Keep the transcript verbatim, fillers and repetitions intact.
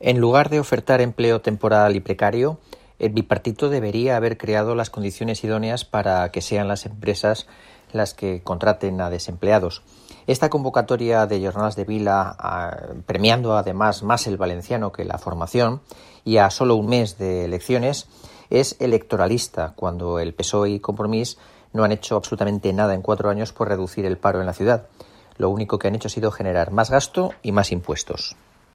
En lugar de ofertar empleo temporal y precario, el bipartito debería haber creado las condiciones idóneas para que sean las empresas las que contraten a desempleados. Esta convocatoria de jornadas de vila, a, premiando además más el valenciano que la formación, y a solo un mes de elecciones, es electoralista, cuando el P S O E y Compromís no han hecho absolutamente nada en cuatro años por reducir el paro en la ciudad. Lo único que han hecho ha sido generar más gasto y más impuestos.